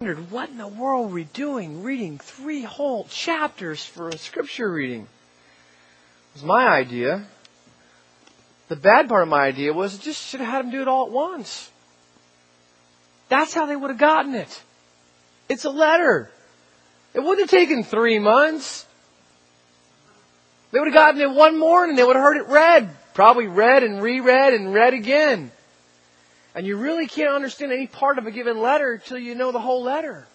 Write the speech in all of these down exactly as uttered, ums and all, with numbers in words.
wondered, what in the world were we doing reading three whole chapters for a scripture reading? It was my idea. The bad part of my idea was, I just should have had them do it all at once. That's how they would have gotten it. It's a letter. It wouldn't have taken three months. They would have gotten it one morning. They would have heard it read. Probably read and reread and read again. And you really can't understand any part of a given letter until you know the whole letter.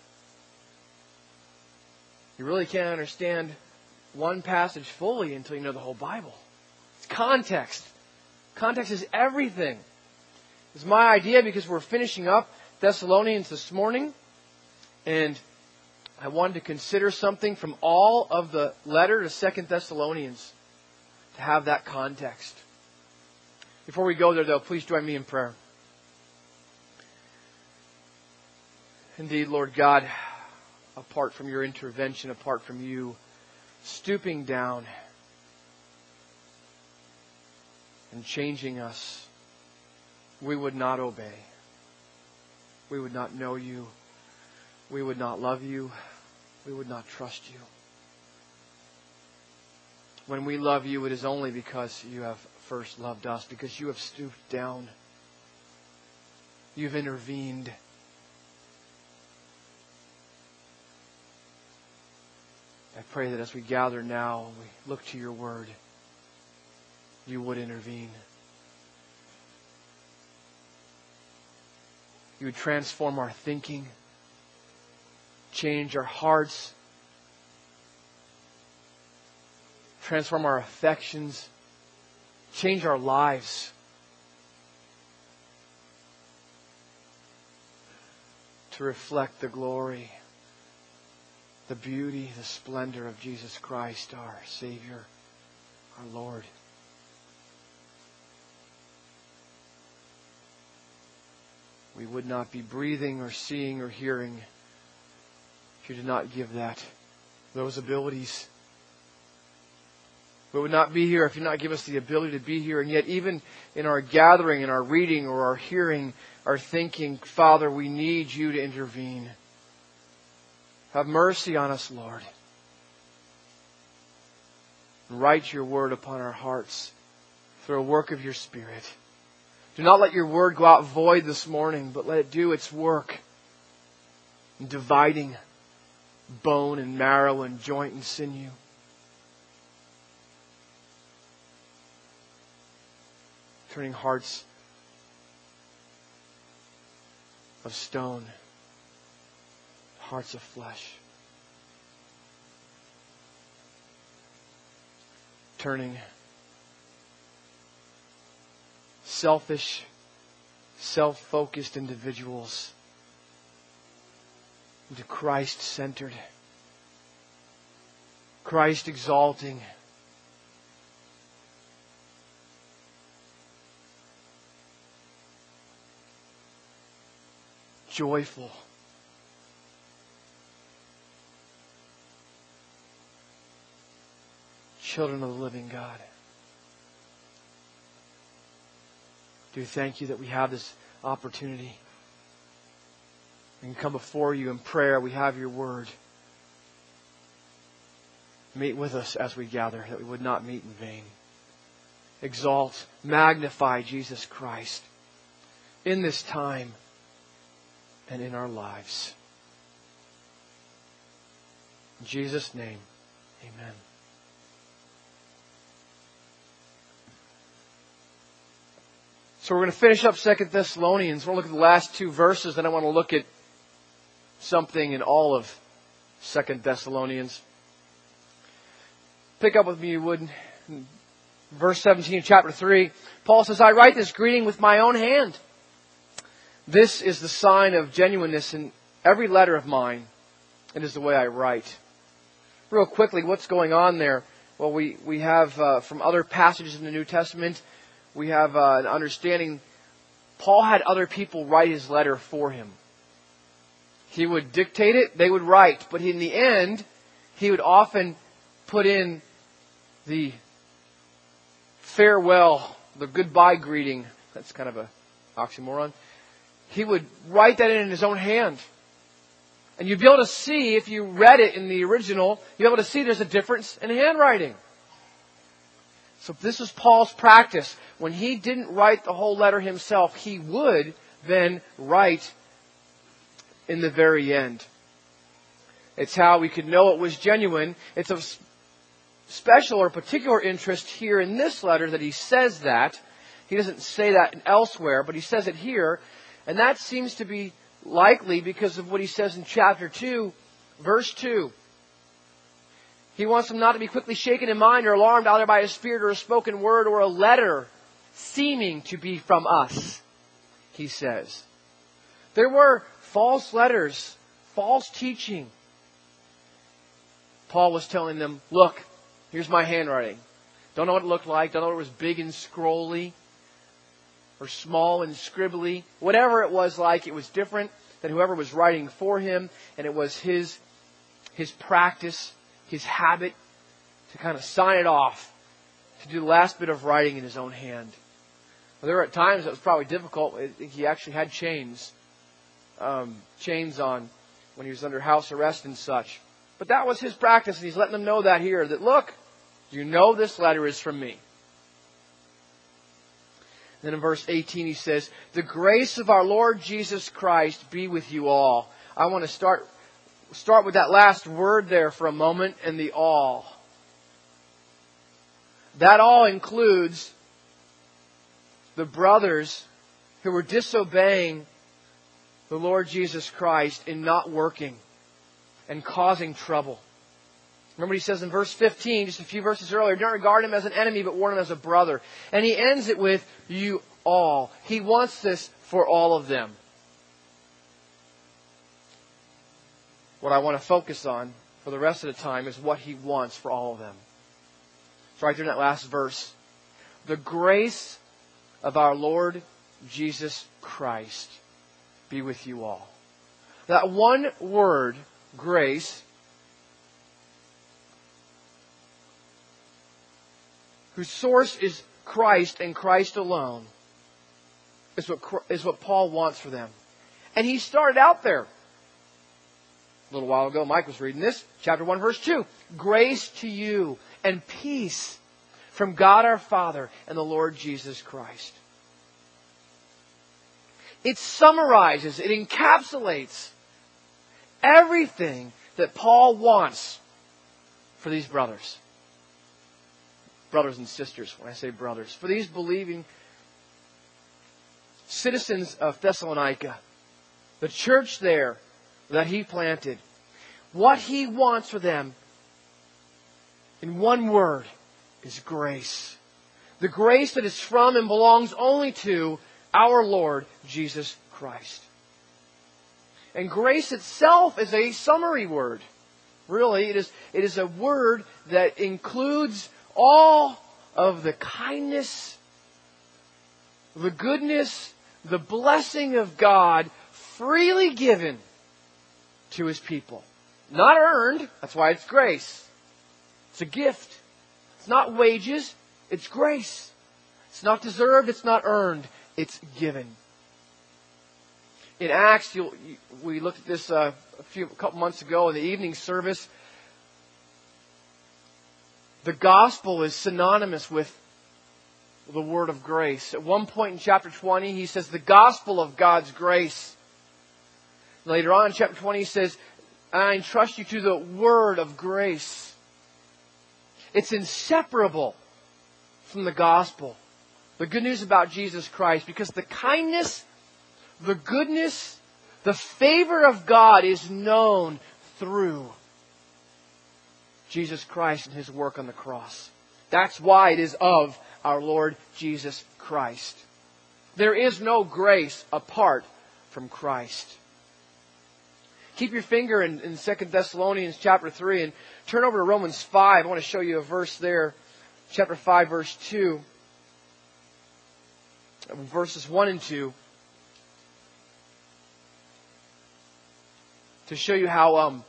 You really can't understand one passage fully until you know the whole Bible. It's context. Context is everything. It's my idea because we're finishing up Thessalonians this morning. And I wanted to consider something from all of the letter to Second Thessalonians to have that context. Before we go there, though, please join me in prayer. Indeed, Lord God, apart from your intervention, apart from you stooping down and changing us, we would not obey. We would not know you. We would not love you. We would not trust you. When we love you, it is only because you have first loved us, because you have stooped down. You've intervened. I pray that as we gather now, we look to your word, you would intervene. You would transform our thinking, change our hearts, transform our affections, change our lives. To reflect the glory, the beauty, the splendor of Jesus Christ, our Savior, our Lord. We would not be breathing or seeing or hearing if you did not give that, those abilities. We would not be here if you did not give us the ability to be here. And yet even in our gathering, in our reading or our hearing, our thinking, Father, we need you to intervene. Have mercy on us, Lord. And write your word upon our hearts through a work of your Spirit. Do not let your word go out void this morning, but let it do its work in dividing bone and marrow and joint and sinew. Turning hearts of stone, hearts of flesh. Turning selfish, self-focused individuals into Christ-centered, Christ-exalting, joyful, children of the living God. Do thank you that we have this opportunity. We can come before you in prayer. We have your word. Meet with us as we gather, that we would not meet in vain. Exalt, magnify Jesus Christ in this time and in our lives. In Jesus' name, amen. So we're going to finish up Second Thessalonians. We're going to look at the last two verses, then I want to look at something in all of Second Thessalonians. Pick up with me, you would. Verse seventeen of chapter three. Paul says, I write this greeting with my own hand. This is the sign of genuineness in every letter of mine. It is the way I write. Real quickly, what's going on there? Well, we, we have uh, from other passages in the New Testament, we have uh, an understanding. Paul had other people write his letter for him. He would dictate it, they would write. But in the end, he would often put in the farewell, the goodbye greeting. That's kind of an oxymoron. He would write that in his own hand. And you'd be able to see, if you read it in the original, you'd be able to see there's a difference in handwriting. So this was Paul's practice. When he didn't write the whole letter himself, he would then write in the very end. It's how we could know it was genuine. It's of special or particular interest here in this letter that he says that. He doesn't say that elsewhere, but he says it here. And that seems to be likely because of what he says in chapter two, verse two. He wants them not to be quickly shaken in mind or alarmed either by a spirit or a spoken word or a letter seeming to be from us, he says. There were false letters, false teaching. Paul was telling them, look, here's my handwriting. Don't know what it looked like. Don't know if it was big and scrolly or small and scribbly. Whatever it was like, it was different than whoever was writing for him. And it was his, his practice, his habit to kind of sign it off, to do the last bit of writing in his own hand. Well, there were at times that was probably difficult. He actually had chains, um, chains on when he was under house arrest and such. But that was his practice, and he's letting them know that here, that look, you know this letter is from me. Then in verse eighteen he says, the grace of our Lord Jesus Christ be with you all. I want to start start with that last word there for a moment, and the all. That all includes the brothers who were disobeying the Lord Jesus Christ in not working and causing trouble. Remember he says in verse fifteen, just a few verses earlier, don't regard him as an enemy, but warn him as a brother. And he ends it with, you all. He wants this for all of them. What I want to focus on for the rest of the time is what he wants for all of them. It's right there in that last verse. The grace of our Lord Jesus Christ be with you all. That one word, grace, whose source is Christ and Christ alone, is what, is what Paul wants for them. And he started out there. A little while ago, Mike was reading this, chapter one, verse two. Grace to you and peace from God our Father and the Lord Jesus Christ. It summarizes, it encapsulates everything that Paul wants for these brothers. Brothers and sisters, when I say brothers. For these believing citizens of Thessalonica, the church there that he planted, what he wants for them in one word is grace. The grace that is from and belongs only to our Lord Jesus Christ. And grace itself is a summary word. Really, it is, it is a word that includes all of the kindness, the goodness, the blessing of God freely given to His people. Not earned. That's why it's grace. It's a gift. It's not wages. It's grace. It's not deserved. It's not earned. It's given. In Acts, you'll, you, we looked at this uh, a few a couple months ago in the evening service. The gospel is synonymous with the word of grace. At one point in chapter twenty, he says the gospel of God's grace. Later on in chapter twenty, he says, I entrust you to the word of grace. It's inseparable from the gospel. The good news about Jesus Christ, because the kindness, the goodness, the favor of God is known through Jesus Christ and His work on the cross. That's why it is of our Lord Jesus Christ. There is no grace apart from Christ. Keep your finger in, in Second Thessalonians chapter three and turn over to Romans five. I want to show you a verse there. Chapter five, verse two. Verses one and two. To show you how um,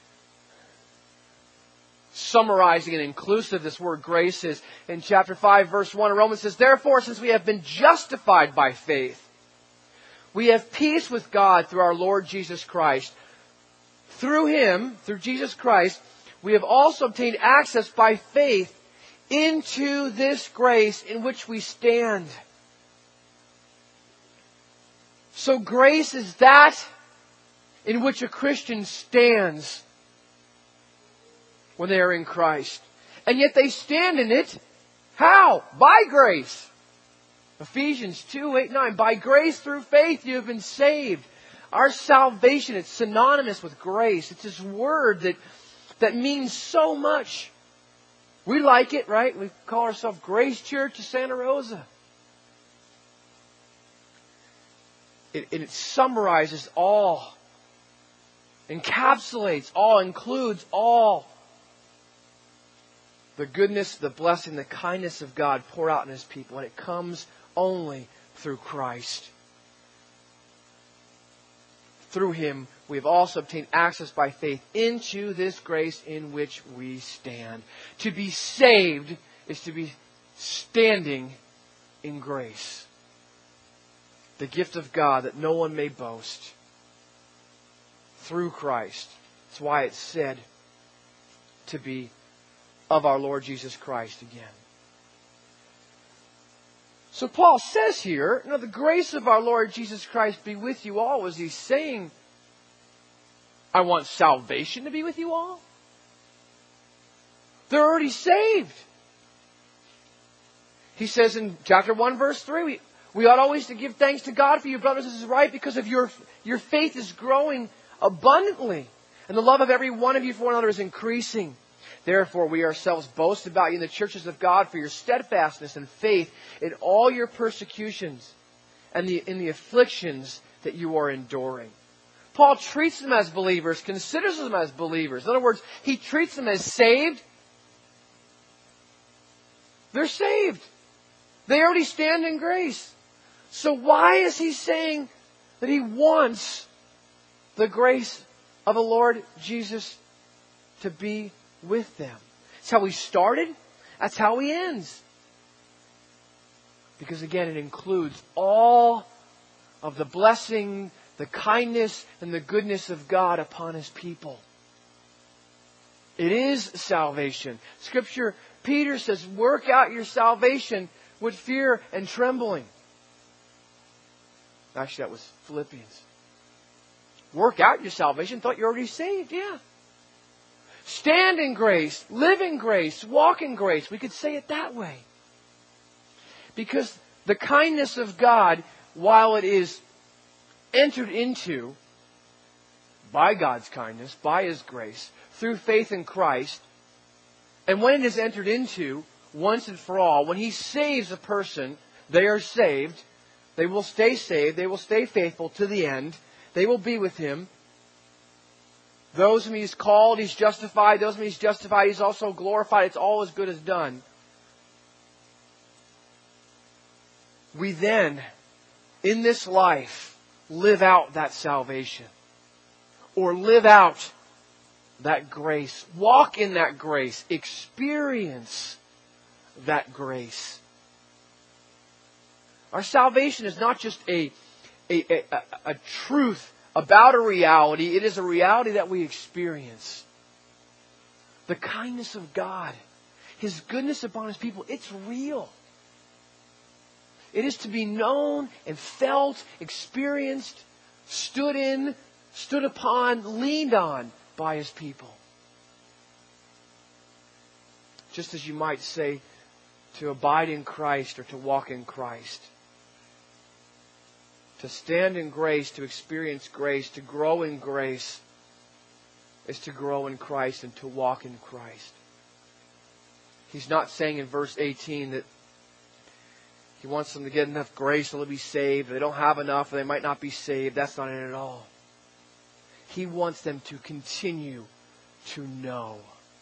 summarizing and inclusive this word grace is. In chapter five, verse one, Romans says, therefore, since we have been justified by faith, we have peace with God through our Lord Jesus Christ, through Him, through Jesus Christ, we have also obtained access by faith into this grace in which we stand. So grace is that in which a Christian stands when they are in Christ. And yet they stand in it. How? By grace. Ephesians two, eight, nine. By grace through faith you have been saved. Our salvation, it's synonymous with grace. It's this word that, that means so much. We like it, right? We call ourselves Grace Church of Santa Rosa. It, it summarizes all, encapsulates all, includes all. The goodness, the blessing, the kindness of God poured out in His people. And it comes only through Christ. Through Him, we have also obtained access by faith into this grace in which we stand. To be saved is to be standing in grace. The gift of God that no one may boast. Through Christ. That's why it's said to be of our Lord Jesus Christ again. So Paul says here, you know, the grace of our Lord Jesus Christ be with you all. Was he saying, I want salvation to be with you all? They're already saved. He says in chapter one, verse three, we, we ought always to give thanks to God for you, brothers. This is right, because of your, your faith is growing abundantly. And the love of every one of you for one another is increasing. Therefore, we ourselves boast about you in the churches of God for your steadfastness and faith in all your persecutions and the, in the afflictions that you are enduring. Paul treats them as believers, considers them as believers. In other words, he treats them as saved. They're saved. They already stand in grace. So why is he saying that he wants the grace of the Lord Jesus to be with them? That's how he started. That's how he ends. Because again, it includes all of the blessing, the kindness, and the goodness of God upon His people. It is salvation. Scripture, Peter says, work out your salvation with fear and trembling. Actually, that was Philippians. Work out your salvation. Thought you're already saved. Yeah. Stand in grace, live in grace, walk in grace. We could say it that way. Because the kindness of God, while it is entered into by God's kindness, by His grace, through faith in Christ, and when it is entered into once and for all, when He saves a person, they are saved. They will stay saved. They will stay faithful to the end. They will be with Him. Those whom He's called, He's justified. Those whom He's justified, He's also glorified. It's all as good as done. We then, in this life, live out that salvation. Or live out that grace. Walk in that grace. Experience that grace. Our salvation is not just a, a, a, a, a truth about a reality. It is a reality that we experience. The kindness of God, His goodness upon His people, it's real. It is to be known and felt, experienced, stood in, stood upon, leaned on by His people. Just as you might say, to abide in Christ or to walk in Christ. To stand in grace, to experience grace, to grow in grace, is to grow in Christ and to walk in Christ. He's not saying in verse eighteen that He wants them to get enough grace so they'll be saved. If they don't have enough, they might not be saved. That's not it at all. He wants them to continue to know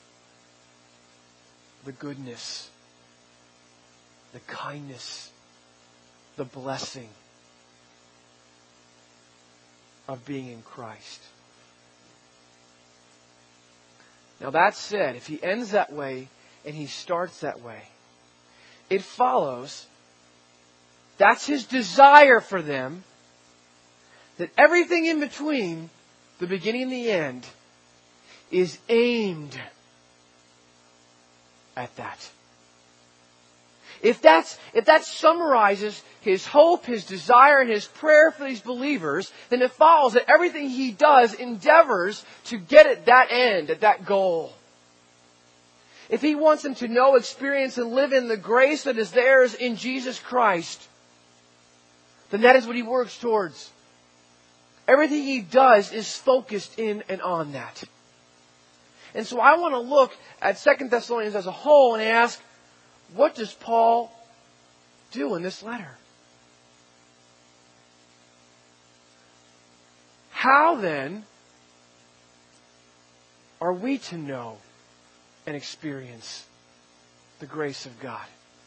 the goodness, the kindness, the blessing of being in Christ. Now that said, if he ends that way and he starts that way, it follows that's his desire for them, that everything in between the beginning and the end is aimed at that. If that's, if that summarizes his hope, his desire, and his prayer for these believers, then it follows that everything he does endeavors to get at that end, at that goal. If he wants them to know, experience, and live in the grace that is theirs in Jesus Christ, then that is what he works towards. Everything he does is focused in and on that. And so I want to look at Second Thessalonians as a whole and ask, what does Paul do in this letter? How then are we to know and experience the grace of God?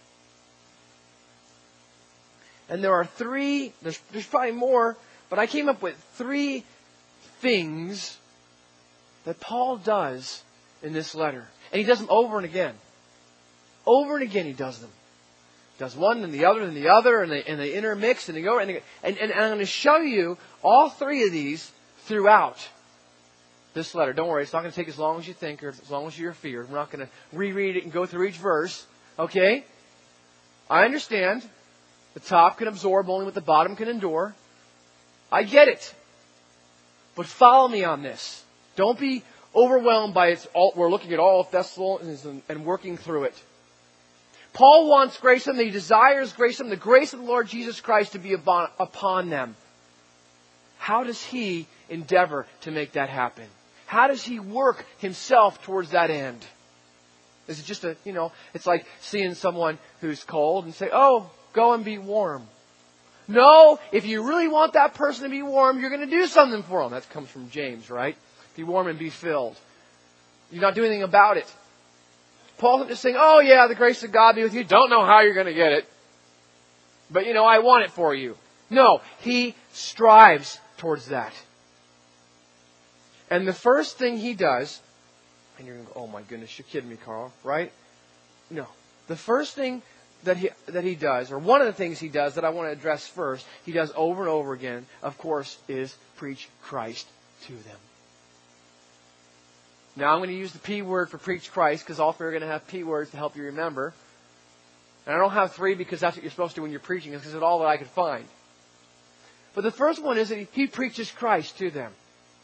And there are three, there's, there's probably more, but I came up with three things that Paul does in this letter. And he does them over and again. Over and again he does them. He does one and the other and the other, and they, and they intermix and they go. And, they, and, and I'm going to show you all three of these throughout this letter. Don't worry, it's not going to take as long as you think or as long as you're feared. We're not going to reread it and go through each verse. Okay? I understand. The top can absorb only what the bottom can endure. I get it. But follow me on this. Don't be overwhelmed by its all. We're looking at all of Thessalonians and, and working through it. Paul wants grace from them. He desires grace from them. The grace of the Lord Jesus Christ to be upon, upon them. How does he endeavor to make that happen? How does he work himself towards that end? Is it just a, you know, it's like seeing someone who's cold and say, oh, go and be warm. No, if you really want that person to be warm, you're going to do something for them. That comes from James, right? Be warm and be filled. You're not doing anything about it. Paul's not just saying, oh yeah, the grace of God be with you. Don't know how you're going to get it. But you know, I want it for you. No, he strives towards that. And the first thing he does, and you're going to go, oh my goodness, you're kidding me, Carl, right? No. The first thing that he, that he does, or one of the things he does that I want to address first, he does over and over again, of course, is preach Christ to them. Now I'm going to use the P word for preach Christ, because all three are going to have P words to help you remember. And I don't have three because that's what you're supposed to do when you're preaching, because it's all that I could find. But the first one is that he preaches Christ to them,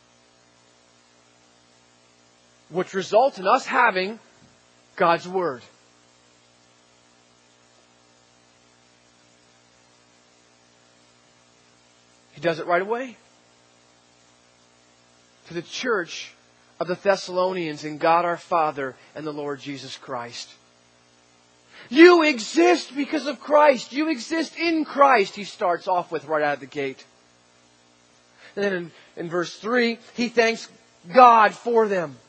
which results in us having God's Word. He does it right away. To the church of the Thessalonians in God our Father and the Lord Jesus Christ. You exist because of Christ. You exist in Christ, he starts off with right out of the gate. And then in, in verse three, he thanks God for them.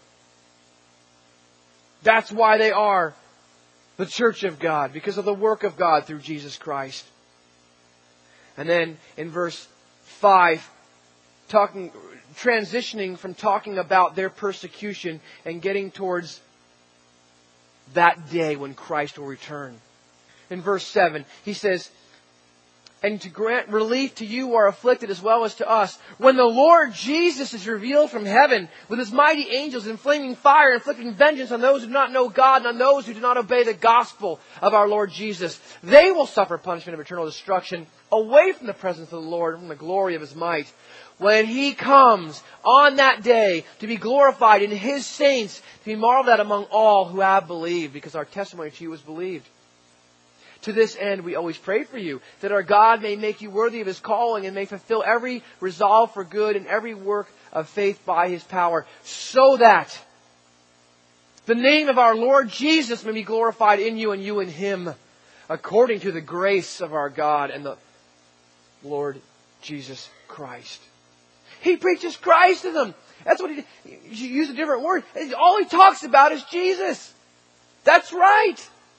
That's why they are the church of God, because of the work of God through Jesus Christ. And then in verse five, talking, transitioning from talking about their persecution and getting towards that day when Christ will return. In verse seven, he says, and to grant relief to you who are afflicted as well as to us, when the Lord Jesus is revealed from heaven with His mighty angels in flaming fire, inflicting vengeance on those who do not know God and on those who do not obey the gospel of our Lord Jesus. They will suffer punishment of eternal destruction away from the presence of the Lord and from the glory of His might. When He comes on that day to be glorified in His saints, to be marveled at among all who have believed, because our testimony to you was believed. To this end, we always pray for you, that our God may make you worthy of His calling and may fulfill every resolve for good and every work of faith by His power, so that the name of our Lord Jesus may be glorified in you and you in Him, according to the grace of our God and the Lord Jesus Christ. He preaches Christ to them. That's what he, you use a different word. All he talks about is Jesus. That's right.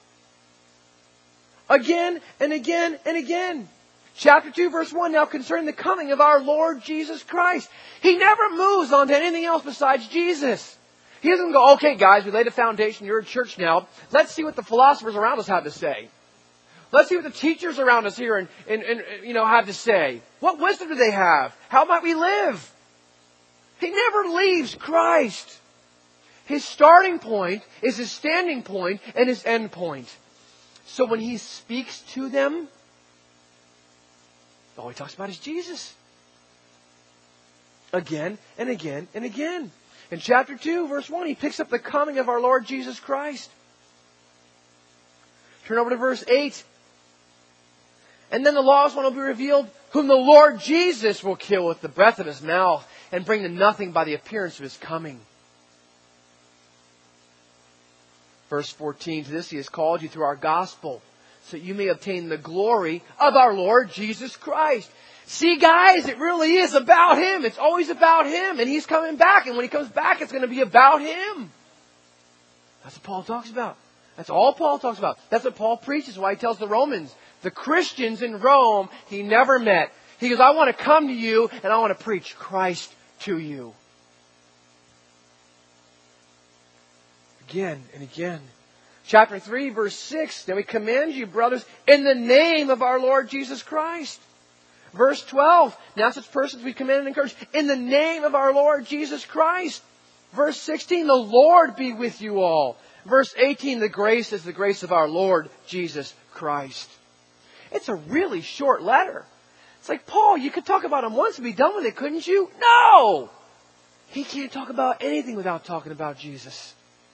Again and again and again. Chapter two, verse one, now concerning the coming of our Lord Jesus Christ. He never moves on to anything else besides Jesus. He doesn't go, okay guys, we laid a foundation, you're a church now. Let's see what the philosophers around us have to say. Let's see what the teachers around us here and, and, and you know have to say. What wisdom do they have? How might we live? He never leaves Christ. His starting point is His standing point and His end point. So when He speaks to them, all He talks about is Jesus. Again and again and again. In chapter two, verse one, He picks up the coming of our Lord Jesus Christ. Turn over to verse eight. And then the lawless one will be revealed, whom the Lord Jesus will kill with the breath of His mouth and bring to nothing by the appearance of His coming. Verse fourteen, to this He has called you through our gospel, so that you may obtain the glory of our Lord Jesus Christ. See, guys, it really is about Him. It's always about Him. And He's coming back. And when He comes back, it's going to be about Him. That's what Paul talks about. That's all Paul talks about. That's what Paul preaches. Why he tells the Romans, the Christians in Rome, he never met. He goes, I want to come to you and I want to preach Christ to you. Again and again. Chapter three, verse six, then we command you, brothers, in the name of our Lord Jesus Christ. Verse twelve, now such persons we command and encourage in the name of our Lord Jesus Christ. Verse sixteen, the Lord be with you all. Verse eighteen, the grace is the grace of our Lord Jesus Christ. It's a really short letter. It's like, Paul, you could talk about Him once and be done with it, couldn't you? No! He can't talk about anything without talking about Jesus.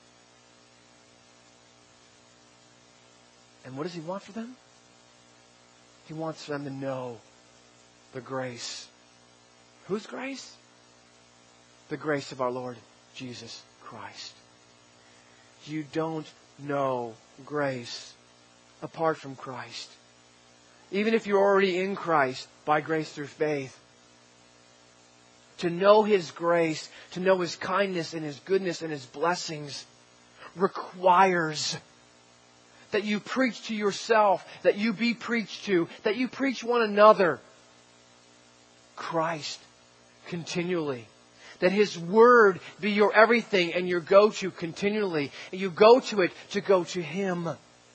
And what does He want for them? He wants them to know the grace. Whose grace? The grace of our Lord Jesus Christ. You don't know grace apart from Christ. Even if you're already in Christ by grace through faith. To know His grace, to know His kindness and His goodness and His blessings requires that you preach to yourself, that you be preached to, that you preach one another Christ continually. That His Word be your everything and your go-to continually. And you go to it to go to Him.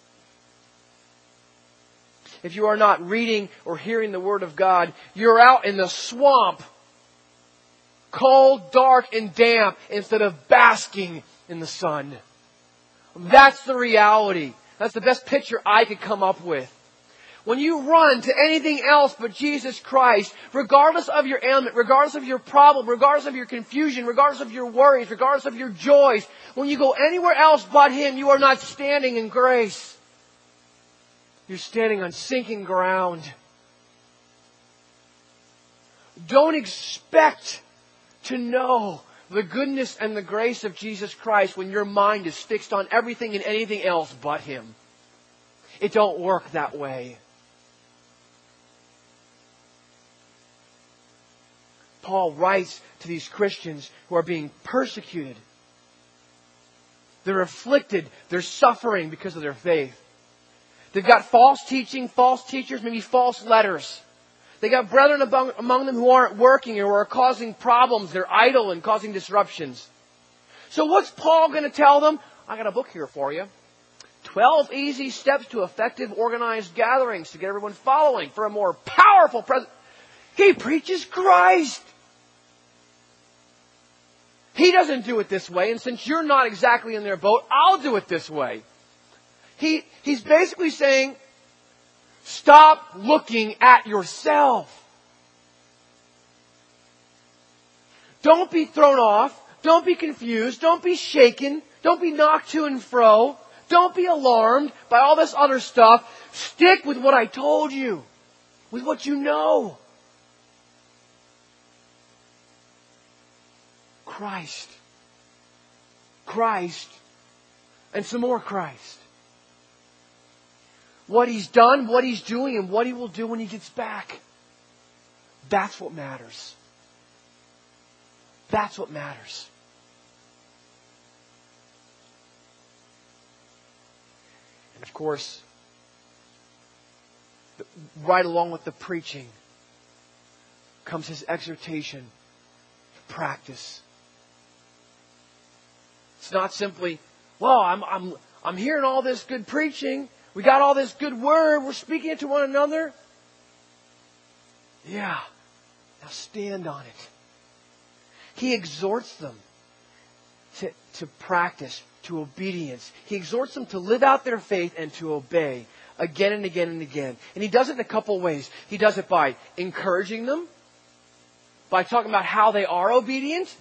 If you are not reading or hearing the Word of God, you're out in the swamp. Cold, dark, and damp instead of basking in the sun. That's the reality. That's the best picture I could come up with. When you run to anything else but Jesus Christ, regardless of your ailment, regardless of your problem, regardless of your confusion, regardless of your worries, regardless of your joys, when you go anywhere else but Him, you are not standing in grace. You're standing on sinking ground. Don't expect to know the goodness and the grace of Jesus Christ when your mind is fixed on everything and anything else but Him. It don't work that way. Paul writes to these Christians who are being persecuted. They're afflicted. They're suffering because of their faith. They've got false teaching, false teachers, maybe false letters. They got brethren among, among them who aren't working or are causing problems. They're idle and causing disruptions. So what's Paul going to tell them? I got a book here for you. Twelve easy steps to effective organized gatherings to get everyone following for a more powerful presence. He preaches Christ. He doesn't do it this way, and since you're not exactly in their boat, I'll do it this way. He, he's basically saying, stop looking at yourself. Don't be thrown off. Don't be confused. Don't be shaken. Don't be knocked to and fro. Don't be alarmed by all this other stuff. Stick with what I told you. With what you know. Christ. Christ. And some more Christ. What He's done, what He's doing, and what He will do when He gets back. That's what matters. That's what matters. And of course, right along with the preaching comes His exhortation to practice. It's not simply, well, I'm, I'm, I'm hearing all this good preaching. We got all this good word. We're speaking it to one another. Yeah. Now stand on it. He exhorts them. to, to practice, to obedience. He exhorts them to live out their faith and to obey again and again and again. And He does it in a couple of ways. He does it by encouraging them, by talking about how they are obedient.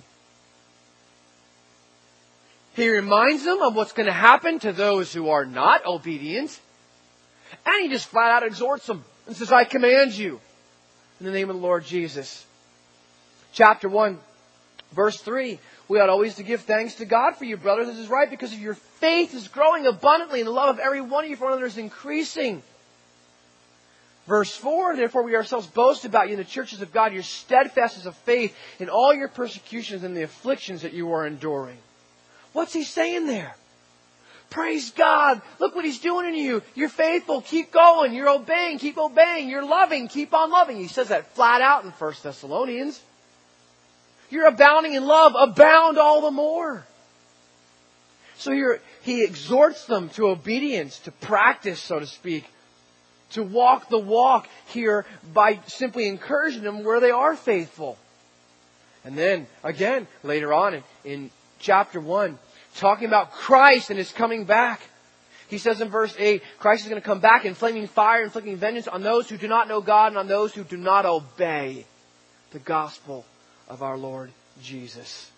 He reminds them of what's going to happen to those who are not obedient. And He just flat out exhorts them and says, I command you in the name of the Lord Jesus. Chapter one, verse three. We ought always to give thanks to God for you, brothers. This is right because of your faith is growing abundantly and the love of every one of you for one another is increasing. Verse four, therefore we ourselves boast about you in the churches of God, your steadfastness of faith in all your persecutions and the afflictions that you are enduring. What's he saying there? Praise God. Look what He's doing in you. You're faithful. Keep going. You're obeying. Keep obeying. You're loving. Keep on loving. He says that flat out in First Thessalonians. You're abounding in love. Abound all the more. So here he exhorts them to obedience, to practice, so to speak, to walk the walk here by simply encouraging them where they are faithful. And then, again, later on in, in chapter one, talking about Christ and His coming back. He says in verse eight, Christ is going to come back in flaming fire, inflicting vengeance on those who do not know God and on those who do not obey the gospel of our Lord Jesus.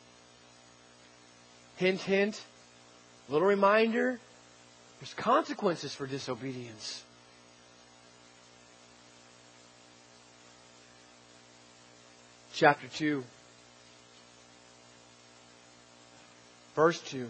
Hint, hint, little reminder, there's consequences for disobedience. Chapter two. Verse two.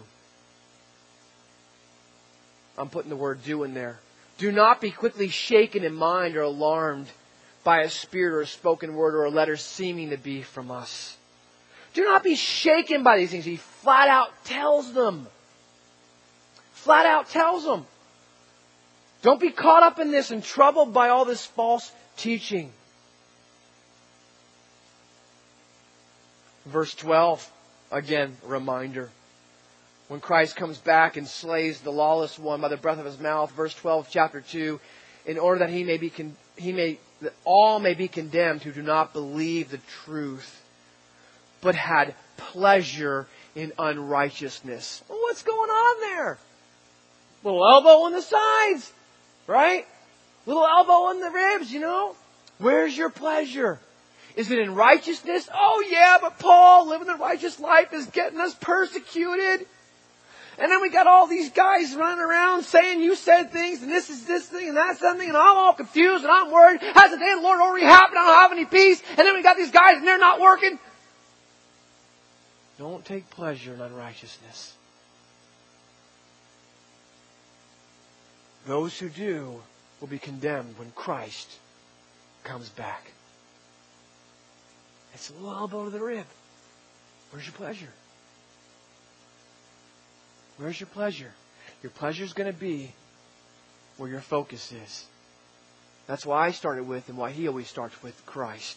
I'm putting the word do in there. Do not be quickly shaken in mind or alarmed by a spirit or a spoken word or a letter seeming to be from us. Do not be shaken by these things. He flat out tells them. Flat out tells them. Don't be caught up in this and troubled by all this false teaching. Verse twelve. Again, reminder. When Christ comes back and slays the lawless one by the breath of His mouth, verse twelve, chapter two, in order that he may be con- he may that all may be condemned who do not believe the truth, but had pleasure in unrighteousness. Well, what's going on there? Little elbow in the sides, right? Little elbow in the ribs, you know? Where's your pleasure? Is it in righteousness? Oh yeah, but Paul, living the righteous life is getting us persecuted. And then we got all these guys running around saying you said things and this is this thing and that's something and I'm all confused and I'm worried. Has the day of the Lord already happened? I don't have any peace. And then we got these guys and they're not working. Don't take pleasure in unrighteousness. Those who do will be condemned when Christ comes back. It's a little elbow to the rib. Where's your pleasure? Where's your pleasure? Your pleasure is going to be where your focus is. That's why I started with and why he always starts with Christ.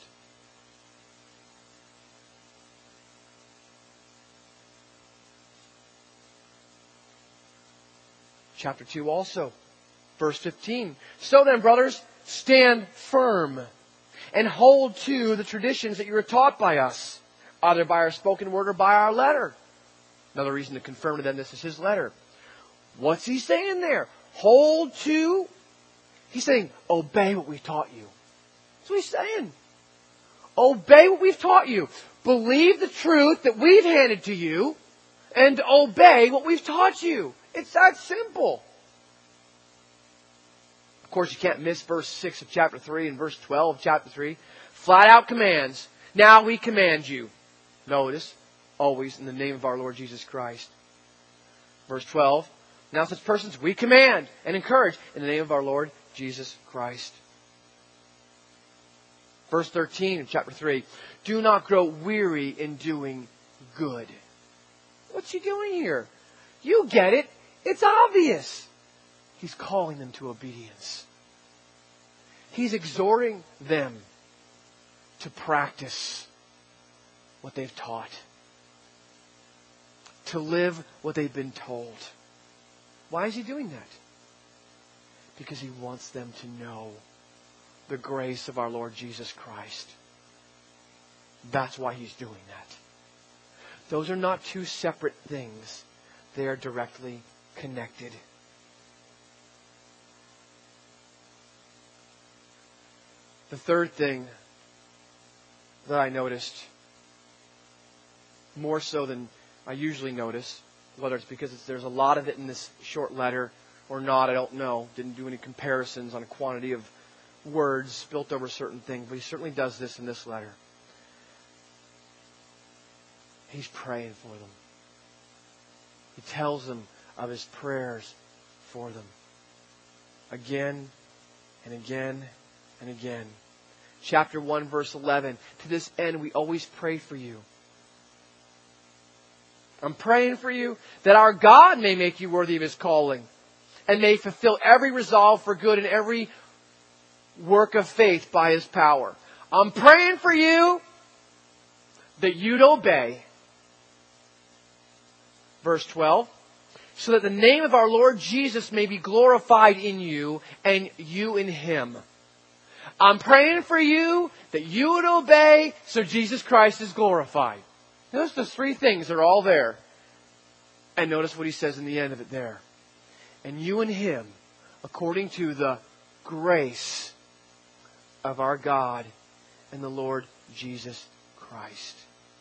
Chapter two also, verse fifteen. So then, brothers, stand firm and hold to the traditions that you were taught by us, either by our spoken word or by our letter. Another reason to confirm to them this is his letter. What's he saying there? Hold to. He's saying, obey what we taught you. That's what he's saying. Obey what we've taught you. Believe the truth that we've handed to you and obey what we've taught you. It's that simple. Of course, you can't miss verse six of chapter three and verse twelve of chapter three. Flat out commands. Now we command you. Notice, always in the name of our Lord Jesus Christ. Verse twelve. Now such persons we command and encourage in the name of our Lord Jesus Christ. Verse thirteen of chapter three. Do not grow weary in doing good. What's he doing here? You get it. It's obvious. He's calling them to obedience. He's exhorting them to practice what they've taught. To live what they've been told. Why is he doing that? Because he wants them to know the grace of our Lord Jesus Christ. That's why he's doing that. Those are not two separate things. They are directly connected. The third thing that I noticed, more so than I usually notice, whether it's because it's, there's a lot of it in this short letter or not, I don't know. Didn't do any comparisons on a quantity of words built over certain things, but he certainly does this in this letter. He's praying for them. He tells them of his prayers for them. Again and again and again. Chapter one, verse eleven. To this end, we always pray for you. I'm praying for you that our God may make you worthy of His calling and may fulfill every resolve for good and every work of faith by His power. I'm praying for you that you'd obey. Verse twelve. So that the name of our Lord Jesus may be glorified in you and you in Him. I'm praying for you that you would obey so Jesus Christ is glorified. Notice the three things are all there. And notice what he says in the end of it there. And you and Him, according to the grace of our God and the Lord Jesus Christ.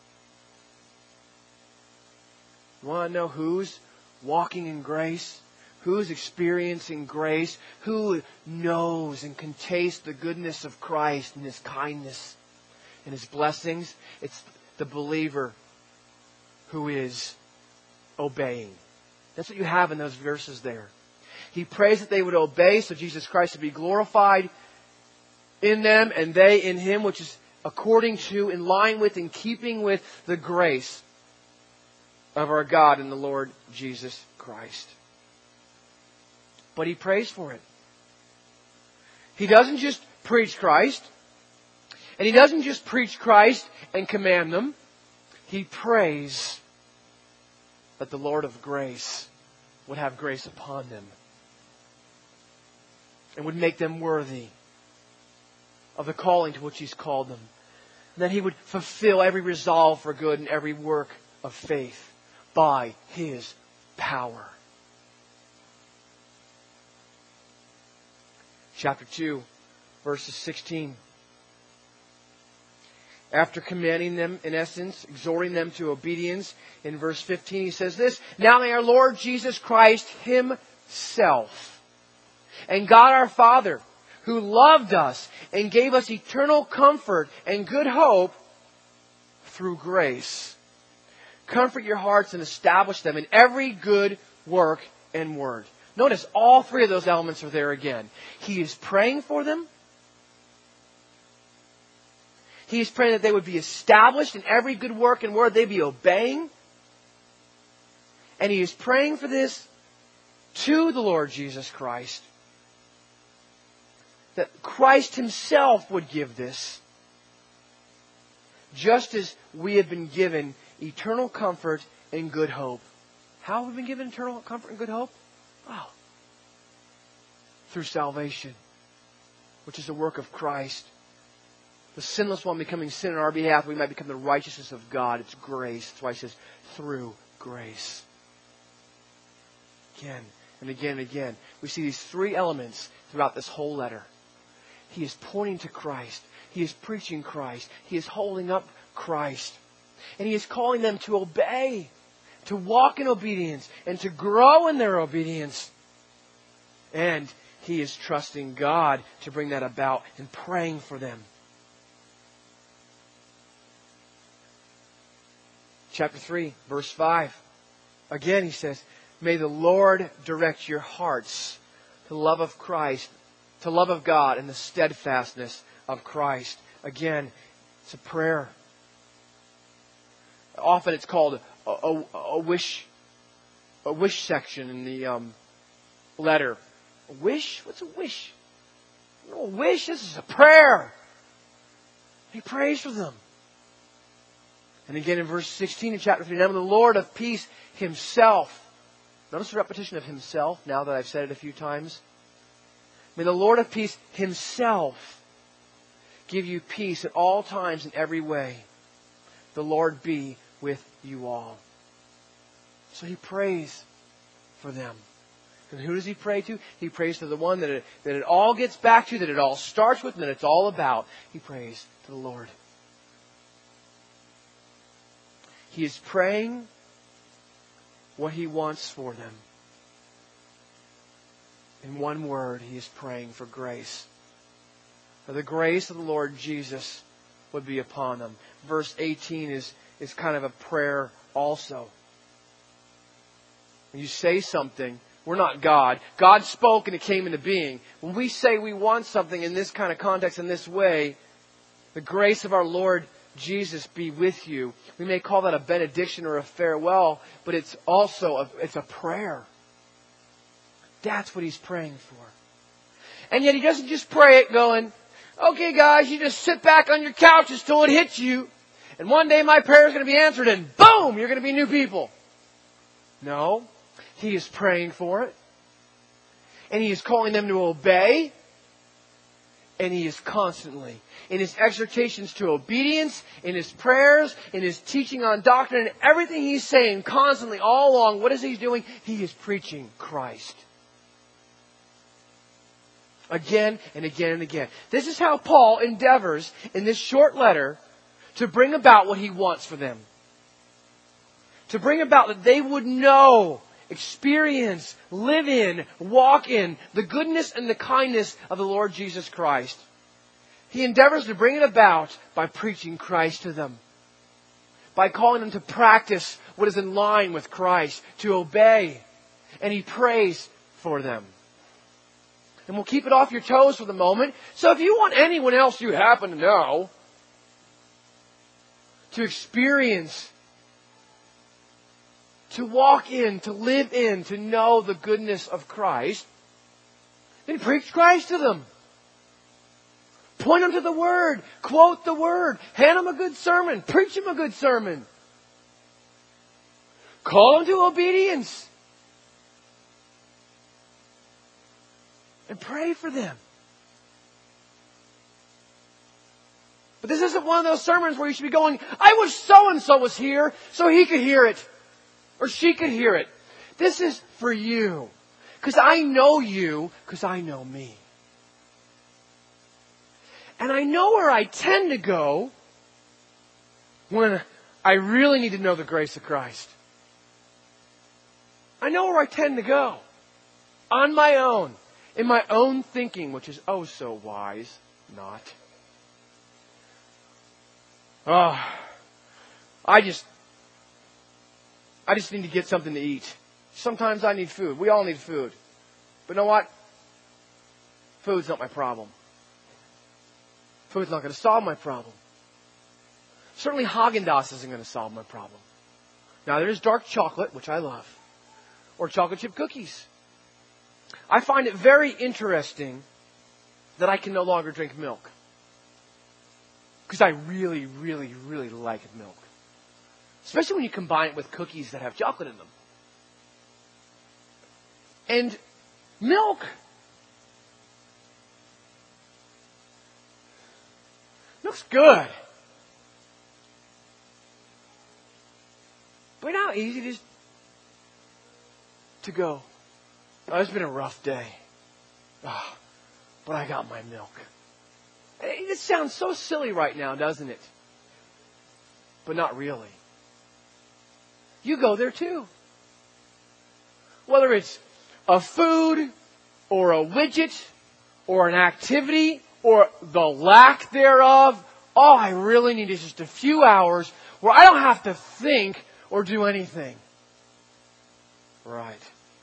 You want to know who's walking in grace? Who's experiencing grace? Who knows and can taste the goodness of Christ and His kindness and His blessings? It's the believer who is obeying. That's what you have in those verses there. He prays that they would obey so Jesus Christ would be glorified in them and they in Him, which is according to, in line with, in keeping with the grace of our God and the Lord Jesus Christ. But he prays for it. He doesn't just preach Christ. And he doesn't just preach Christ and command them. He prays that the Lord of grace would have grace upon them. And would make them worthy of the calling to which He's called them. And that He would fulfill every resolve for good and every work of faith by His power. Chapter two, verses sixteen. After commanding them, in essence, exhorting them to obedience, in verse fifteen he says this, Now may our Lord Jesus Christ Himself and God our Father, who loved us and gave us eternal comfort and good hope through grace, comfort your hearts and establish them in every good work and word. Notice all three of those elements are there again. He is praying for them. He is praying that they would be established in every good work and word, they'd be obeying. And He is praying for this to the Lord Jesus Christ. That Christ Himself would give this. Just as we have been given eternal comfort and good hope. How have we been given eternal comfort and good hope? Oh, through salvation, which is the work of Christ. The sinless one becoming sin on our behalf, we might become the righteousness of God. It's grace. That's why He says, through grace. Again and again and again. We see these three elements throughout this whole letter. He is pointing to Christ. He is preaching Christ. He is holding up Christ. And He is calling them to obey, to walk in obedience, and to grow in their obedience. And He is trusting God to bring that about and praying for them. Chapter three, verse five. Again he says, May the Lord direct your hearts to the love of Christ, to love of God and the steadfastness of Christ. Again, it's a prayer. Often it's called a, a, a wish, a wish section in the um, letter. A wish? What's a wish? No a wish. This is a prayer. He prays for them. And again in verse sixteen in chapter three, Now the Lord of peace Himself. Notice the repetition of Himself now that I've said it a few times. May the Lord of peace Himself give you peace at all times in every way. The Lord be with with you all. So he prays for them. And who does he pray to? He prays to the one that it, that it all gets back to, that it all starts with, and that it's all about. He prays to the Lord. He is praying what he wants for them. In one word, he is praying for grace. For the grace of the Lord Jesus would be upon them. Verse eighteen is, is kind of a prayer also. When you say something, we're not God. God spoke and it came into being. When we say we want something in this kind of context, in this way, the grace of our Lord Jesus be with you. We may call that a benediction or a farewell, but it's also a, it's a prayer. That's what he's praying for. And yet he doesn't just pray it going, okay guys, you just sit back on your couches till it hits you, and one day my prayer is going to be answered, and boom, you're going to be new people. No. He is praying for it. And he is calling them to obey. And he is constantly, in his exhortations to obedience, in his prayers, in his teaching on doctrine, and everything he's saying constantly all along, what is he doing? He is preaching Christ. Again and again and again. This is how Paul endeavors in this short letter to bring about what he wants for them. To bring about that they would know, experience, live in, walk in the goodness and the kindness of the Lord Jesus Christ. He endeavors to bring it about by preaching Christ to them. By calling them to practice what is in line with Christ, to obey. And he prays for them. And we'll keep it off your toes for the moment. So if you want anyone else you happen to know to experience, to walk in, to live in, to know the goodness of Christ, then preach Christ to them. Point them to the Word. Quote the Word. Hand them a good sermon. Preach them a good sermon. Call them to obedience. And pray for them. But this isn't one of those sermons where you should be going, I wish so-and-so was here so he could hear it. Or she could hear it. This is for you. Because I know you, because I know me. And I know where I tend to go when I really need to know the grace of Christ. I know where I tend to go. On my own. In my own thinking, which is oh so wise. Not. Oh, I just... I just need to get something to eat. Sometimes I need food. We all need food. But you know what? Food's not my problem. Food's not going to solve my problem. Certainly Haagen-Dazs isn't going to solve my problem. Now there is dark chocolate, which I love. Or chocolate chip cookies. I find it very interesting that I can no longer drink milk. Because I really, really, really like milk. Especially when you combine it with cookies that have chocolate in them. And milk. Milk's good. But you know how easy it is to go, oh, it's been a rough day. Oh, but I got my milk. It sounds so silly right now, doesn't it? But not really. You go there too. Whether it's a food or a widget or an activity or the lack thereof, all I really need is just a few hours where I don't have to think or do anything. Right.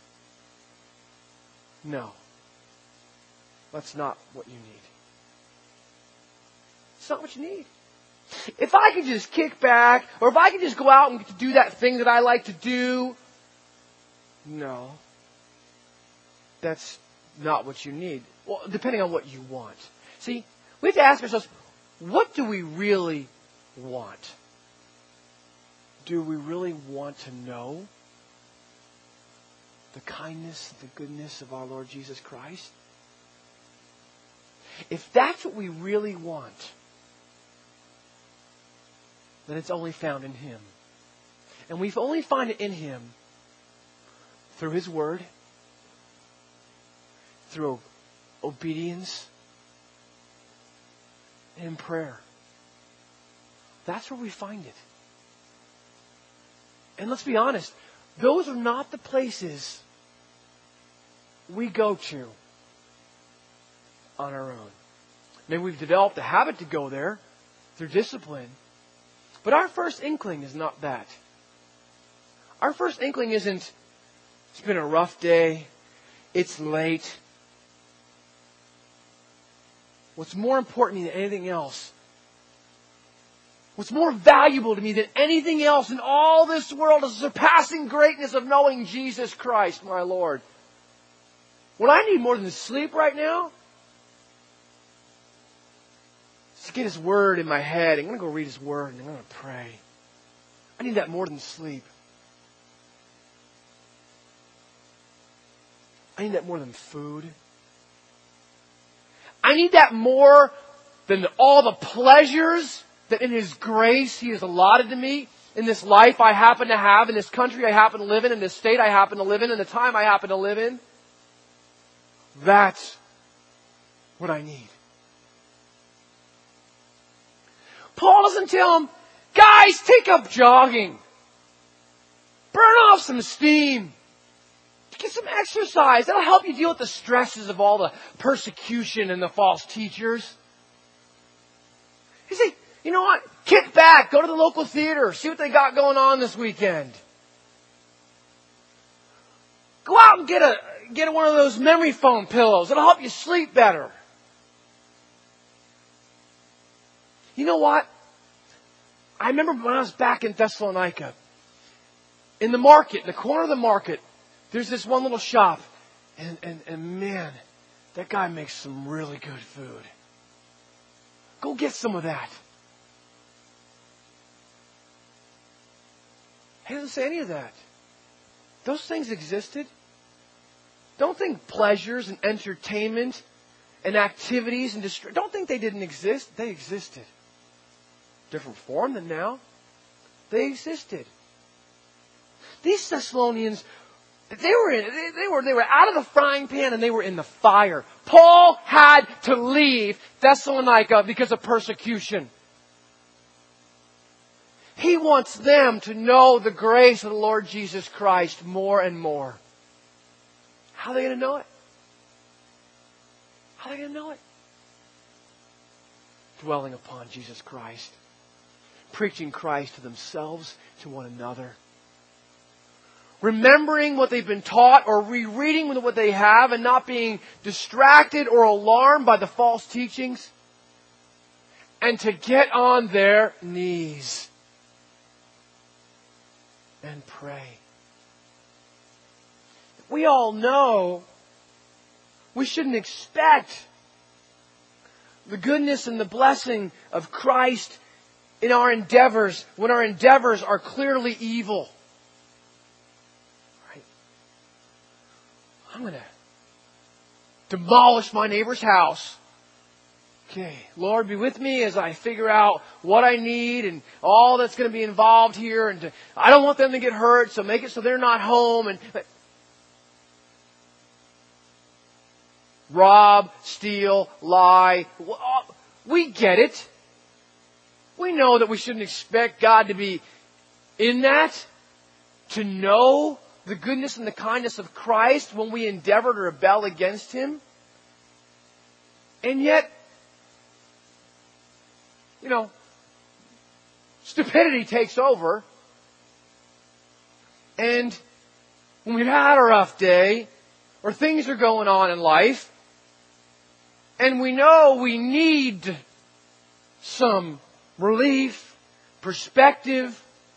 No. That's not what you need. It's not what you need. If I could just kick back, or if I could just go out and do that thing that I like to do, no. That's not what you need. Well, depending on what you want. See, we have to ask ourselves, what do we really want? Do we really want to know the kindness, the goodness of our Lord Jesus Christ? If that's what we really want, then it's only found in Him. And we only find it in Him through His Word, through obedience, and in prayer. That's where we find it. And let's be honest, those are not the places we go to on our own. Maybe we've developed a habit to go there through discipline. But our first inkling is not that. Our first inkling isn't, it's been a rough day, it's late. What's more important than anything else, what's more valuable to me than anything else in all this world is the surpassing greatness of knowing Jesus Christ, my Lord. What I need more than sleep right now is to get His Word in my head. I'm going to go read His Word and I'm going to pray. I need that more than sleep. I need that more than food. I need that more than all the pleasures that in His grace He has allotted to me in this life I happen to have, in this country I happen to live in, in this state I happen to live in, in the time I happen to live in. That's what I need. Paul doesn't tell him, guys, take up jogging. Burn off some steam. Get some exercise. That'll help you deal with the stresses of all the persecution and the false teachers. He said, you know what? Kick back. Go to the local theater. See what they got going on this weekend. Go out and get a get one of those memory foam pillows. It'll help you sleep better. You know what? I remember when I was back in Thessalonica, in the market, in the corner of the market, there's this one little shop. And, and, and man, that guy makes some really good food. Go get some of that. He doesn't say any of that. Those things existed. Don't think pleasures and entertainment and activities and dist- don't think they didn't exist. They existed. Different form than now. They existed. These Thessalonians, they were in, they, they were they were out of the frying pan and they were in the fire. Paul had to leave Thessalonica because of persecution. He wants them to know the grace of the Lord Jesus Christ more and more. How are they going to know it? How are they going to know it? Dwelling upon Jesus Christ. Preaching Christ to themselves, to one another. Remembering what they've been taught or rereading what they have and not being distracted or alarmed by the false teachings. And to get on their knees and pray. We all know we shouldn't expect the goodness and the blessing of Christ in our endeavors when our endeavors are clearly evil. Right? I'm going to demolish my neighbor's house. Okay, Lord, be with me as I figure out what I need and all that's going to be involved here. And to, I don't want them to get hurt, so make it so they're not home. And rob, steal, lie. We get it. We know that we shouldn't expect God to be in that, to know the goodness and the kindness of Christ when we endeavor to rebel against Him. And yet, you know, stupidity takes over. And when we've had a rough day, or things are going on in life, and we know we need some relief, perspective,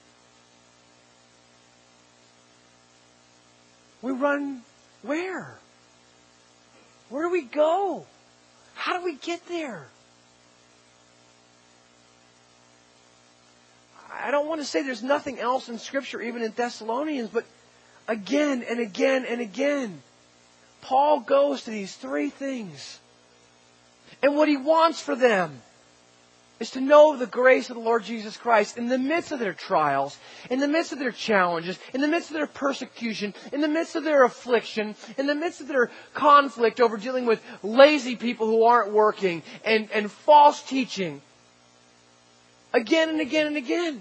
we run where? Where do we go? How do we get there? I don't want to say there's nothing else in Scripture, even in Thessalonians, but again and again and again, Paul goes to these three things. And what he wants for them is to know the grace of the Lord Jesus Christ in the midst of their trials, in the midst of their challenges, in the midst of their persecution, in the midst of their affliction, in the midst of their conflict over dealing with lazy people who aren't working and, and false teaching. Again and again and again.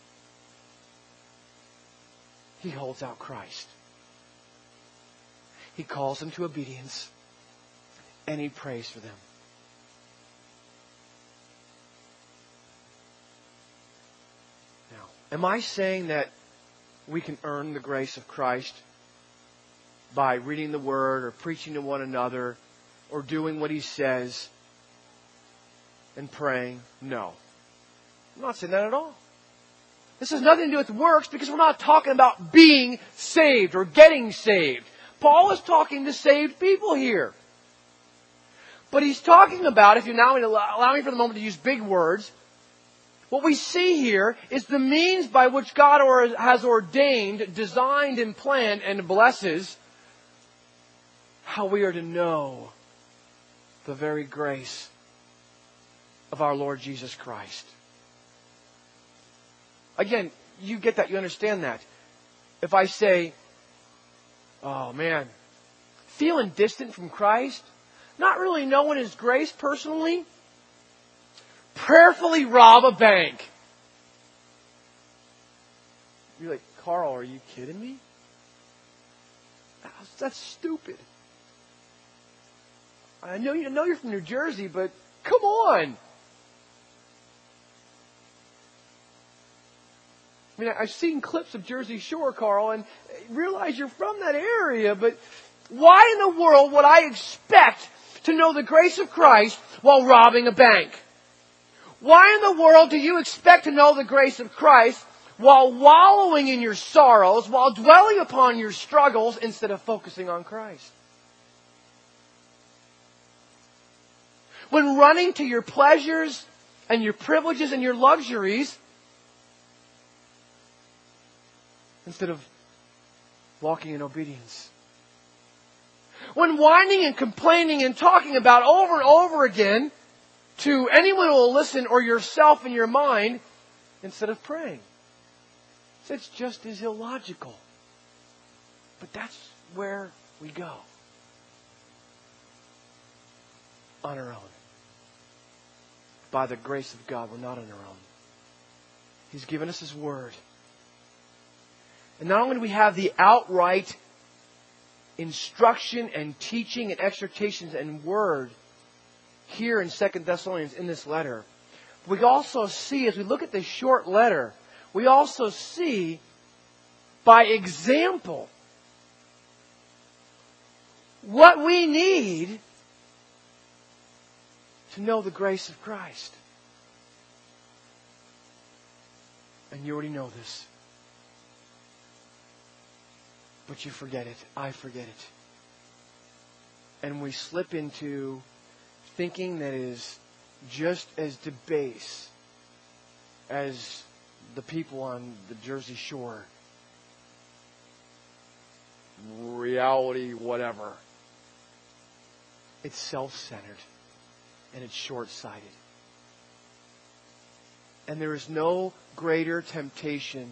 He holds out Christ. He calls them to obedience, and He prays for them. Now, am I saying that we can earn the grace of Christ by reading the Word or preaching to one another or doing what He says and praying? No. I'm not saying that at all. This has nothing to do with works because we're not talking about being saved or getting saved. Paul is talking to saved people here. But he's talking about, if you now allow me for the moment to use big words, what we see here is the means by which God has ordained, designed, and planned, and blesses how we are to know the very grace of our Lord Jesus Christ. Again, you get that, you understand that. If I say, oh man, feeling distant from Christ, not really knowing His grace personally, prayerfully rob a bank. You're like, Carl, are you kidding me? That's, that's stupid. I know you know you're from New Jersey, but come on. I mean, I've seen clips of Jersey Shore, Carl, and realize you're from that area, but why in the world would I expect to know the grace of Christ while robbing a bank? Why in the world do you expect to know the grace of Christ while wallowing in your sorrows, while dwelling upon your struggles instead of focusing on Christ? When running to your pleasures and your privileges and your luxuries instead of walking in obedience. When whining and complaining and talking about over and over again to anyone who will listen or yourself in your mind instead of praying. It's just as illogical. But that's where we go. On our own. By the grace of God, we're not on our own. He's given us His Word. And not only do we have the outright instruction and teaching and exhortations and word here in Second Thessalonians in this letter, we also see, as we look at this short letter, we also see by example what we need to know the grace of Christ. And you already know this. But you forget it. I forget it. And we slip into thinking that is just as debased as the people on the Jersey Shore. Reality, whatever. It's self-centered. And it's short-sighted. And there is no greater temptation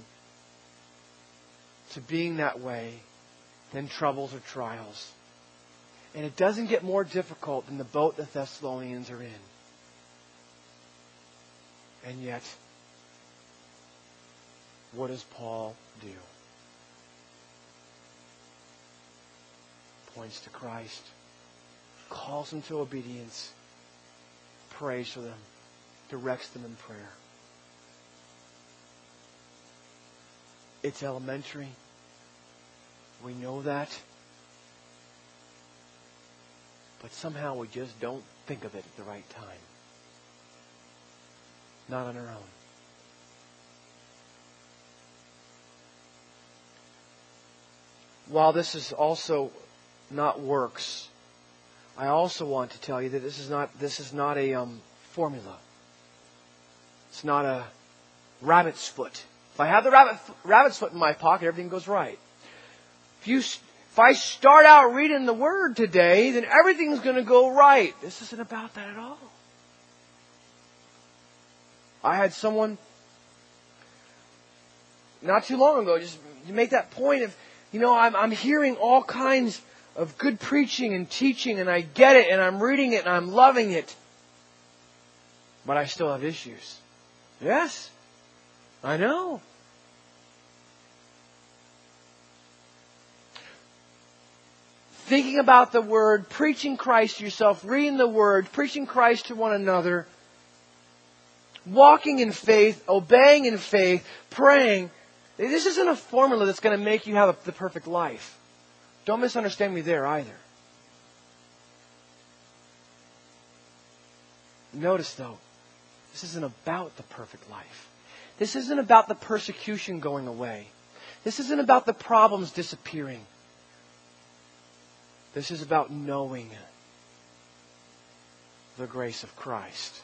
to being that way than troubles or trials. And it doesn't get more difficult than the boat the Thessalonians are in. And yet, what does Paul do? Points to Christ, calls them to obedience, prays for them, directs them in prayer. It's elementary. We know that. But somehow we just don't think of it at the right time. Not on our own. While this is also not works, I also want to tell you that this is not this is not a um, formula. It's not a rabbit's foot. If I have the rabbit, rabbit's foot in my pocket, everything goes right. If you, if I start out reading the Word today, then everything's going to go right. This isn't about that at all. I had someone not too long ago just make that point of, you know, I'm, I'm hearing all kinds of good preaching and teaching, and I get it, and I'm reading it, and I'm loving it. But I still have issues. Yes, I know. Thinking about the Word, preaching Christ to yourself, reading the Word, preaching Christ to one another, walking in faith, obeying in faith, praying. This isn't a formula that's going to make you have the perfect life. Don't misunderstand me there either. Notice though, this isn't about the perfect life. This isn't about the persecution going away. This isn't about the problems disappearing. This is about knowing the grace of Christ.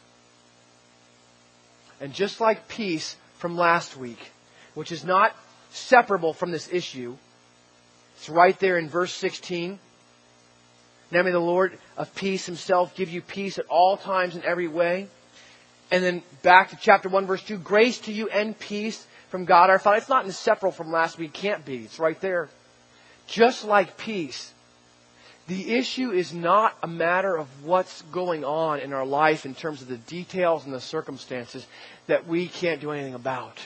And just like peace from last week, which is not separable from this issue, it's right there in verse sixteen. Now may the Lord of peace Himself give you peace at all times in every way. And then back to chapter one, verse two. Grace to you and peace from God our Father. It's not inseparable from last week. It can't be. It's right there. Just like peace. The issue is not a matter of what's going on in our life in terms of the details and the circumstances that we can't do anything about.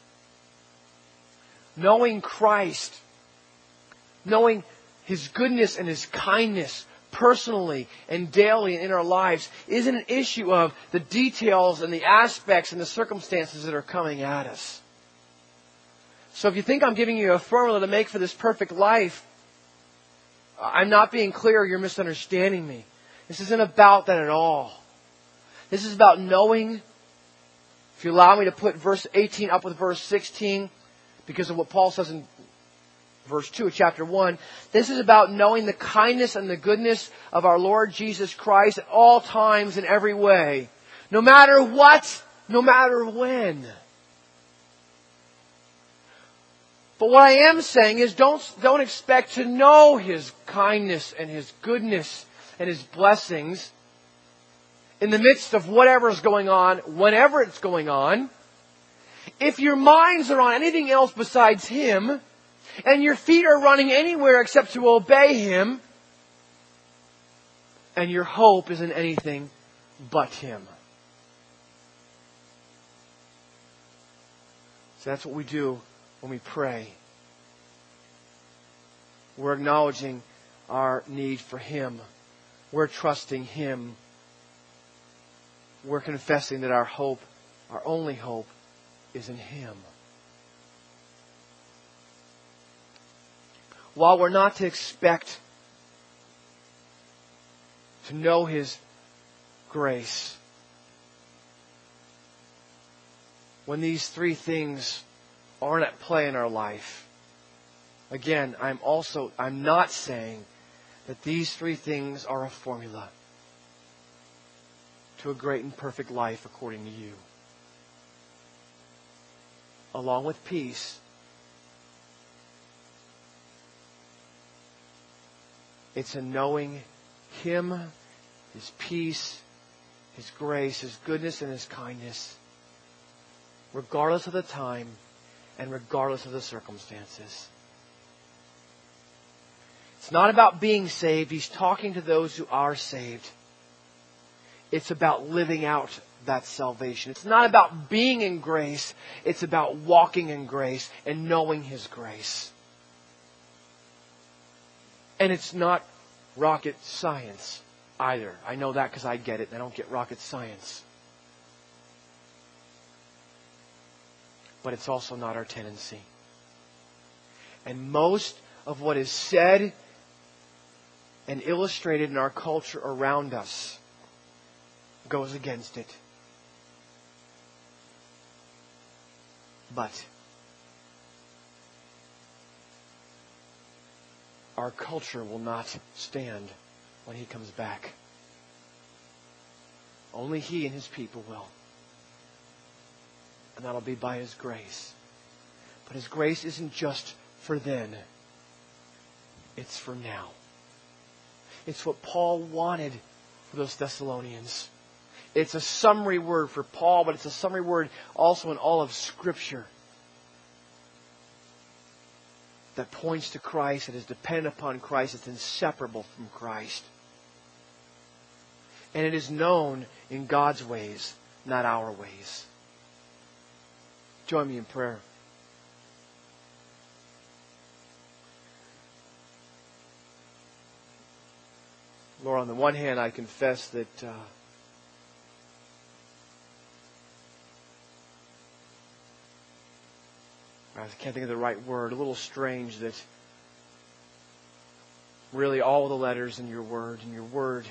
Knowing Christ, knowing His goodness and His kindness personally and daily in our lives isn't an issue of the details and the aspects and the circumstances that are coming at us. So if you think I'm giving you a formula to make for this perfect life, I'm not being clear, you're misunderstanding me. This isn't about that at all. This is about knowing, if you allow me to put verse eighteen up with verse sixteen, because of what Paul says in verse two of chapter one, this is about knowing the kindness and the goodness of our Lord Jesus Christ at all times in every way. No matter what, no matter when. But what I am saying is don't, don't expect to know His kindness and His goodness and His blessings in the midst of whatever is going on, whenever it's going on. If your minds are on anything else besides Him, and your feet are running anywhere except to obey Him, and your hope is in anything but Him. So that's what we do when we pray. We're acknowledging our need for Him. We're trusting Him. We're confessing that our hope, our only hope, is in Him. While we're not to expect to know His grace, when these three things aren't at play in our life, again, I'm also, I'm not saying that these three things are a formula to a great and perfect life according to you. Along with peace, it's a knowing Him, His peace, His grace, His goodness, and His kindness, regardless of the time and regardless of the circumstances. It's not about being saved. He's talking to those who are saved. It's about living out that salvation. It's not about being in grace. It's about walking in grace and knowing His grace. And it's not rocket science either. I know that because I get it. I don't get rocket science. But it's also not our tendency. And most of what is said and illustrated in our culture around us goes against it. But our culture will not stand when He comes back. Only He and His people will. And that'll be by His grace. But His grace isn't just for then. It's for now. It's what Paul wanted for those Thessalonians. It's a summary word for Paul, but it's a summary word also in all of Scripture that points to Christ, that is dependent upon Christ, it's inseparable from Christ. And it is known in God's ways, not our ways. Join me in prayer. Lord, on the one hand, I confess that uh, I can't think of the right word, a little strange that really all the letters in your Word and your Word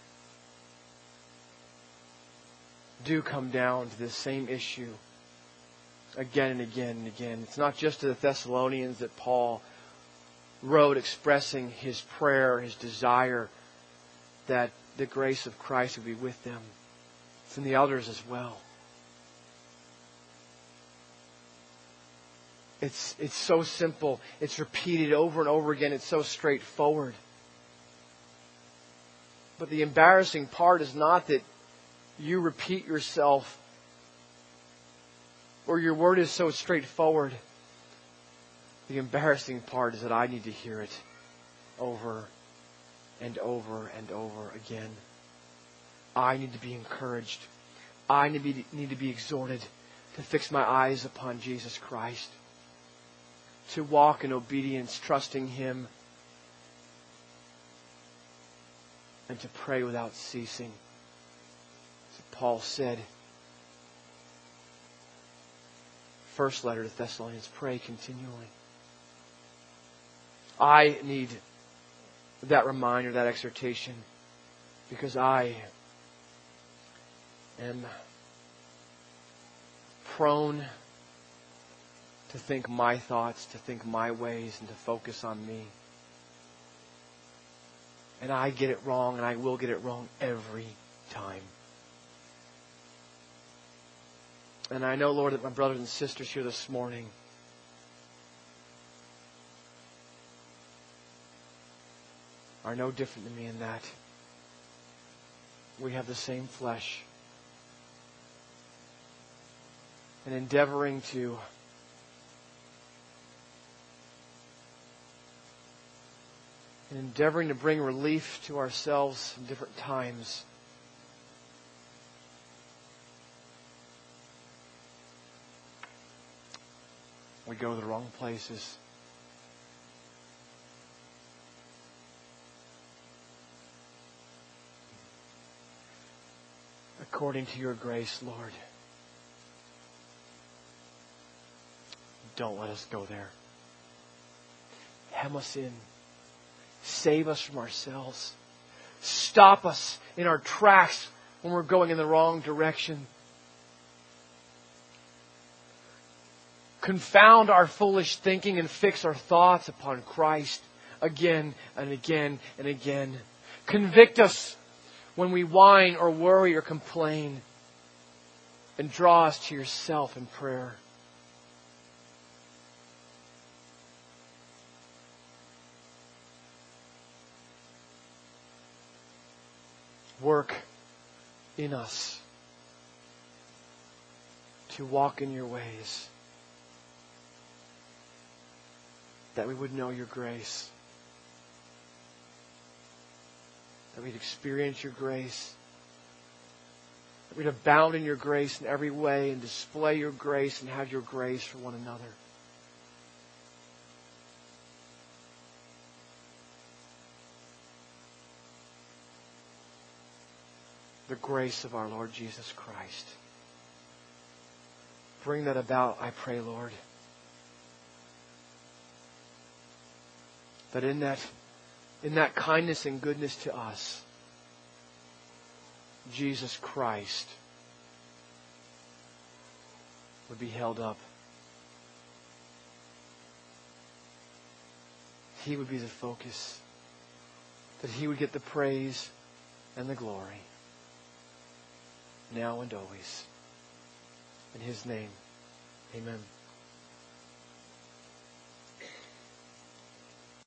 do come down to this same issue again and again and again. It's not just to the Thessalonians that Paul wrote expressing his prayer, his desire that the grace of Christ would be with them. It's in the elders as well. It's, it's so simple. It's repeated over and over again. It's so straightforward. But the embarrassing part is not that you repeat yourself or your word is so straightforward. The embarrassing part is that I need to hear it over and over and over again. I need to be encouraged. I need to be, need to be exhorted to fix my eyes upon Jesus Christ, to walk in obedience, trusting Him, and to pray without ceasing. As Paul said, first letter to Thessalonians, pray continually. I need that reminder, that exhortation, because I am prone to think my thoughts, to think my ways, and to focus on me. And I get it wrong, and I will get it wrong every time. And I know, Lord, that my brothers and sisters here this morning are no different than me in that. We have the same flesh. And endeavoring to and endeavoring to bring relief to ourselves in different times, we go to the wrong places. According to your grace, Lord, don't let us go there. Hem us in. Save us from ourselves. Stop us in our tracks when we're going in the wrong direction. Confound our foolish thinking and fix our thoughts upon Christ again and again and again. Convict us when we whine or worry or complain, and draw us to yourself in prayer. Work in us to walk in your ways, that we would know your grace, that we'd experience your grace, that we'd abound in your grace in every way and display your grace and have your grace for one another. The grace of our Lord Jesus Christ. Bring that about, I pray, Lord. That in that, in that kindness and goodness to us, Jesus Christ would be held up. He would be the focus. That He would get the praise and the glory, now and always. In His name, amen.